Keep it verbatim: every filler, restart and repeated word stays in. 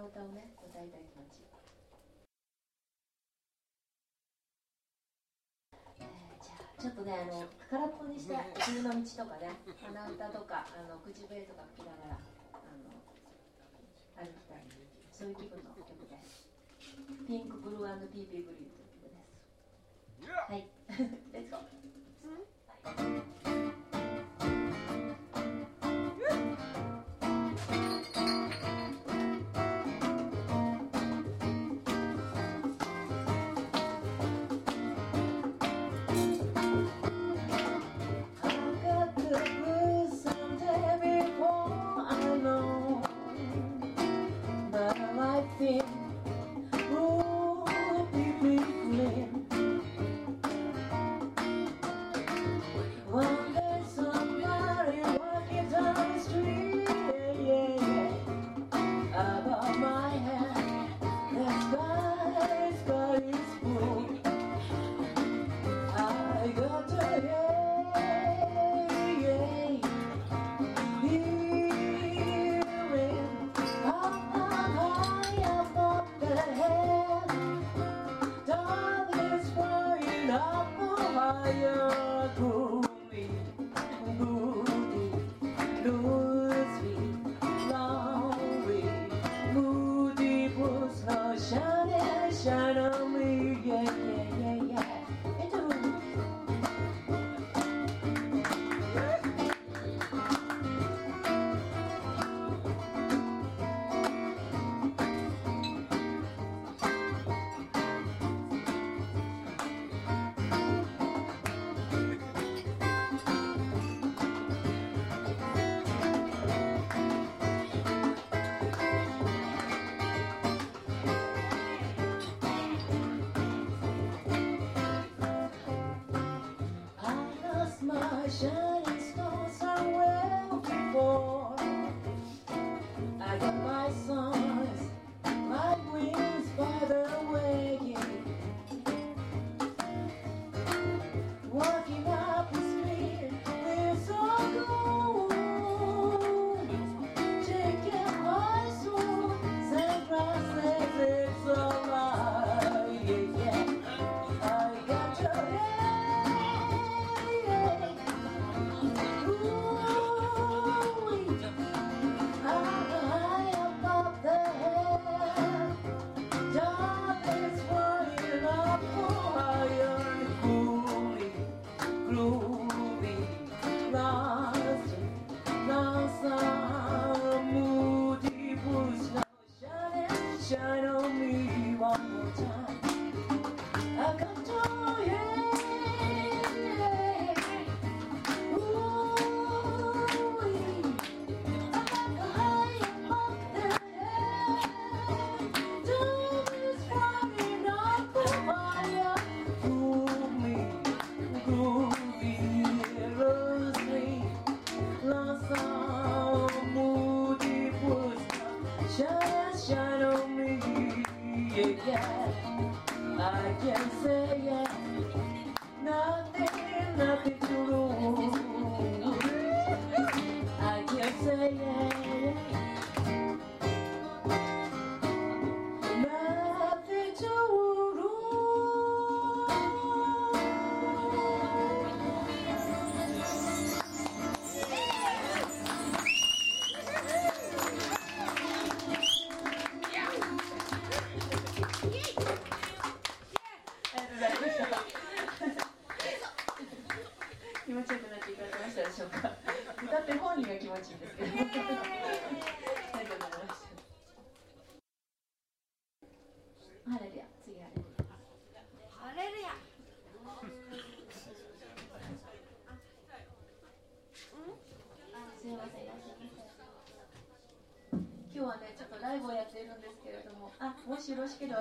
歌をね、歌いたい気持ち。えー、じゃあちょっとね、あの空っぽにして冬の道とかね、鼻歌とかあの口笛とか吹きながらあの歩きたい、そういう気分の曲です。ピンクブルー&ピーピーブリューという曲です。はい、レッツゴー。気持ちよくなっていただけましたでしょうか。歌って本人が気持ちいいんですけど。ありがとうございました。ハレルヤ、次ハレルヤ。 ハレルヤ。 すみません、いらっしゃいませ。今日はね、ちょっとライブをやっているんですけれども、あ、もしよろしければ。